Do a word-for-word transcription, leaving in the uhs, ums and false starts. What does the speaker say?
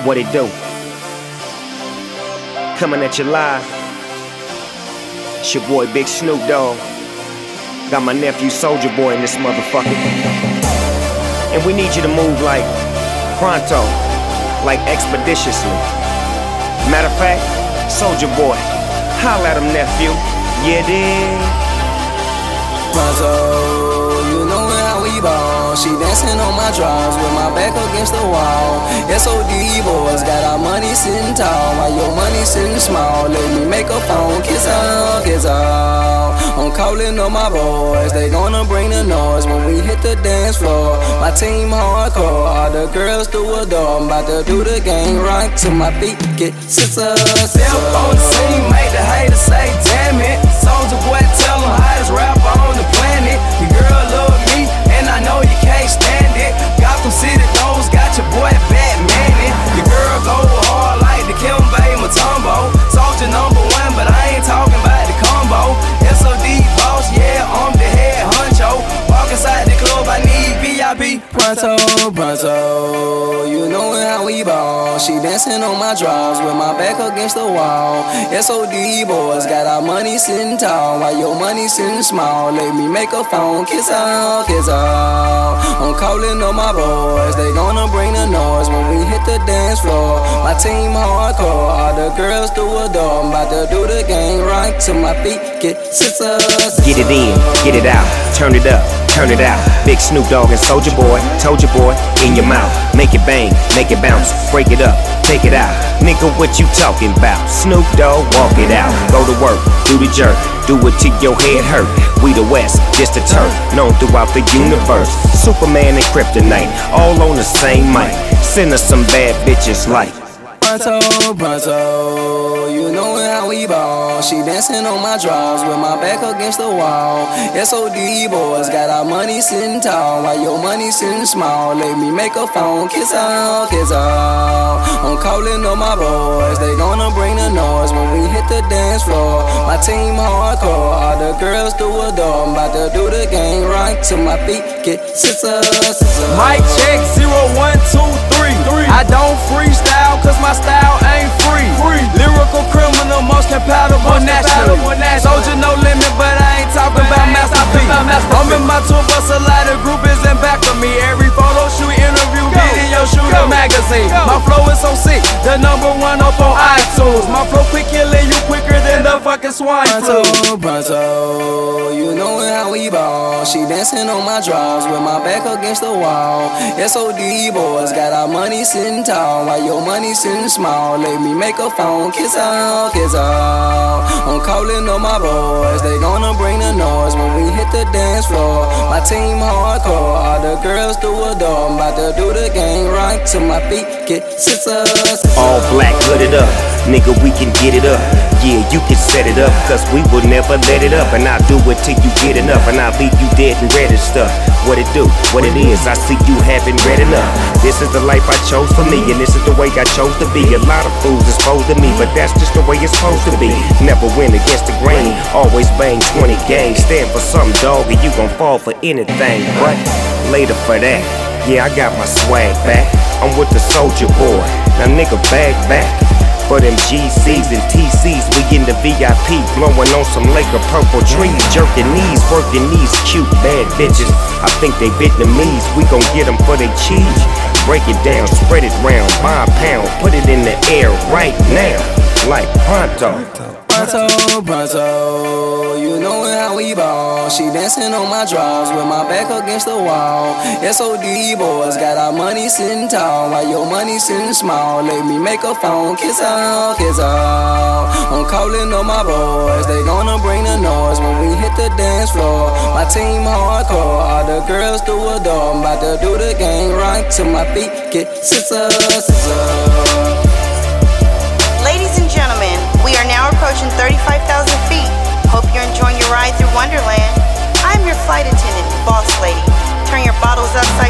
What it do? Coming at you live. It's your boy Big Snoop Dogg. Got my nephew Soulja Boy in this motherfucker. And we need you to move like pronto, like expeditiously. Matter of fact, Soulja Boy, holla at him, nephew. Yeah, dig. Pronto, you know how we ball. She dancing on my drawers with my back against the wall. S O D boys got our money sitting tall, while your money sitting small. Let me make a phone, kiss her, kiss her. I'm calling on my boys, they gonna bring the noise when we hit the dance floor. My team hardcore, all the girls do adore. I'm about to do the gang right to my feet, get scissors. Step on the scene, make the haters say damn it. Soulja Boy tell them hottest rapper on the planet. Your girl love me, and I know you can't stand it. Gotham City those got your boy Batman it. Your girl go hard like the Kimbe Mutombo. Soulja number one, but I ain't talking about the combo. S O D boss, yeah, I'm the head honcho. Walk inside the club, I need V I P. Pronto, pronto, you know how we ball. She dancing on my drawers with my back against the wall. S O D boys got our money sitting tall, while your money sitting small. Let me make a phone, kiss her, kiss her. I'm calling on my boys, they gonna bring the noise when we hit the dance floor. My team hardcore, all the girls do adore. I'm about to do the gang right to my feet, get scissors. Get it in, get it out, turn it up, turn it out. Big Snoop Dogg and Soulja Boy, told your boy, in your mouth. Make it bang, make it bounce, break it up, take it out. Nigga, what you talking about? Snoop Dogg, walk it out. Go to work, do the jerk, do it till your head hurt. We the West, just a turf, known throughout the universe. Superman and Kryptonite, all on the same mic. Send us some bad bitches like Pronto, pronto, you know how we ball. She dancing on my drawers with my back against the wall. S O D boys got our money sitting tall, while your money sitting small. Let me make a phone, kiss her, kiss her. I'm calling on my boys, they gonna bring the noise when we hit the dance floor. My team hardcore, all the girls do adore. I'm about to do the gang right to my feet, get scissors. Mic check, zero, one, two, three. I don't freestyle cause my style ain't free. free. Lyrical criminal, most compatible nationally. Soulja no limit, but I ain't talking about Master P. I'm in my tour bus, a lot of group is in back of me. Every photo shoot, interview, video shoot, a magazine. My flow is so sick, the number one up on iTunes. My flow quick, killing you quicker than the fucking swine flu. Pronto, pronto, you know how we ball. She dancing on my drawers with my back against the wall. S O D boys got our money sitting tall, while your money sitting small. Let me make a phone, kiss her, kiss her. I'm calling on my boys, they gonna bring the noise when we hit the dance floor. My team hardcore, all the girls do adore. I'm about to do the gang right to my feet, get scissors. all black, hooded up. Nigga, we can get it up. Yeah, you can set it up, cause we will never let it up. And I'll do it till you get enough, and I'll leave you dead and red and stuff. What it do, what it is, I see you haven't read enough. This is the life I chose for me, and this is the way I chose to be. A lot of fools is supposed to me, but that's just the way it's supposed to be. Never win against the grain, always bang twenty games. Stand for something, dog, and you gon' fall for anything. But later for that, yeah, I got my swag back. I'm with the Soulja Boy, now nigga bag back. For them G Cs and T Cs, we in the V I P, blowing on some Laker purple trees, jerking knees, working these cute bad bitches. I think they Vietnamese, we gon' get them for they cheese. Break it down, spread it round, buy a pound, put it in the air right now, like pronto. Pronto, pronto, you know how we ball. She dancing on my drawers with my back against the wall. S O D boys got our money sitting tall, while your money sitting small. Let me make a phone, kiss her, kiss her. I'm calling on my boys, they gonna bring the noise when we hit the dance floor. My team hardcore, all the girls do adore. I'm about to do the gang right to my feet, get scissors. Ladies and gentlemen, we are now approaching thirty-five thousand feet. Hope you're enjoying your ride through Wonderland. I'm your flight attendant, Boss Lady. Turn your bottles upside